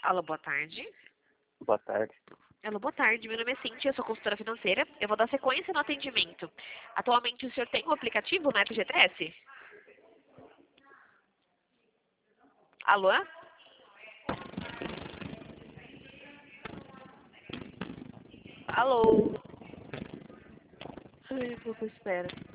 Alô, boa tarde. Boa tarde. Alô, boa tarde. Meu nome é Cintia, eu sou consultora financeira. Eu vou dar sequência no atendimento. Atualmente, o senhor tem um aplicativo no FGTS? Alô? Alô? Ai, pouco espera.